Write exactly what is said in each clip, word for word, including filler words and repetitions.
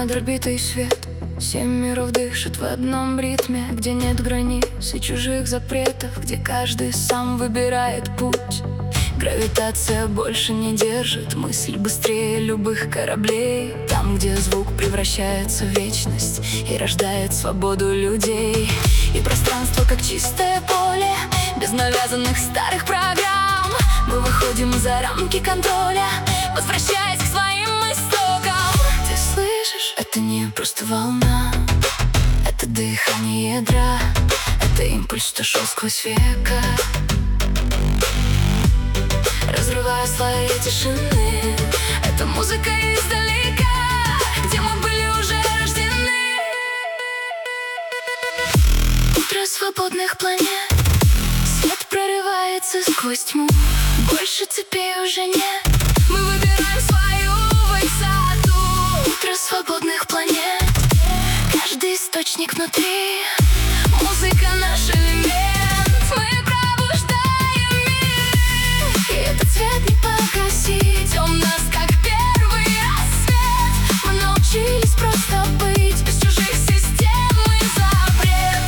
надорбитый свет. Семь миров дышат в одном ритме, где нет границ и чужих запретов, где каждый сам выбирает путь. Гравитация больше не держит, мысль быстрее любых кораблей. Там, где звук превращается в вечность и рождает свободу людей. И пространство как чистое поле, без навязанных старых программ. Мы выходим за рамки контроля, возвращаясь к своим истокам. Ты слышишь? Это не просто волна, это дыхание ядра, это импульс, что шел сквозь века, разрывая слои тишины. Это музыка издалека, где мы были уже рождены. Утро свободных планет, свет прорывается сквозь тьму. Больше цепей уже нет, мы выбираем свою высоту. Утро свободных планет, каждый источник внутри. Музыка наш элемент, мы пробуждаем мир. И этот свет не погасить, он нас как первый рассвет. Мы научились просто быть, без чужих систем и запрет.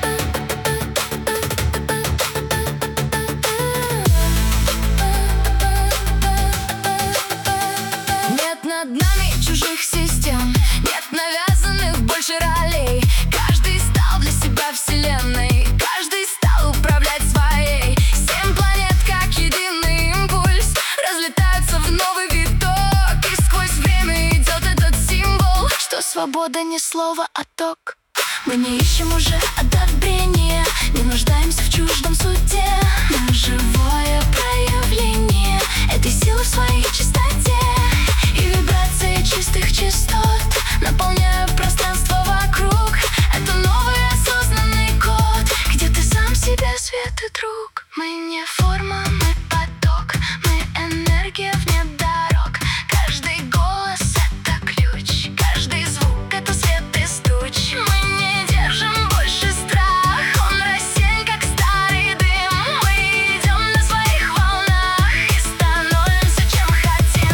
Нет над нами чужих систем, нет навязанных больше ролей. Каждый стал для себя вселенной, каждый стал управлять своей. Семь планет как единый импульс разлетаются в новый виток. И сквозь время идет этот символ, что свобода не слово, а ток. Мы не ищем уже одобрения, не нуждаемся в чуждом суде. Мы живое проявление этой силы в своей чистоте. И вибрации чистых частот наполняют пространство вокруг. Это новый осознанный код, где ты сам себе свет и друг. Мы не форма, мы поток, мы энергия вне дорог. Каждый голос — это ключ, каждый звук — это свет из туч. Мы не держим больше страх, он рассеян, как старый дым. Мы идем на своих волнах и становимся, чем хотим.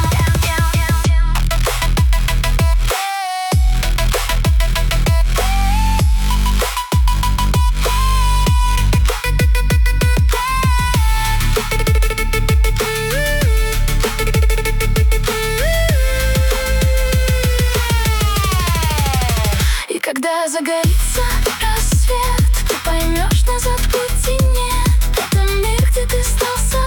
И когда загорится рассвет, ты поймешь, назад пути нет. Это мир, где ты стал собой.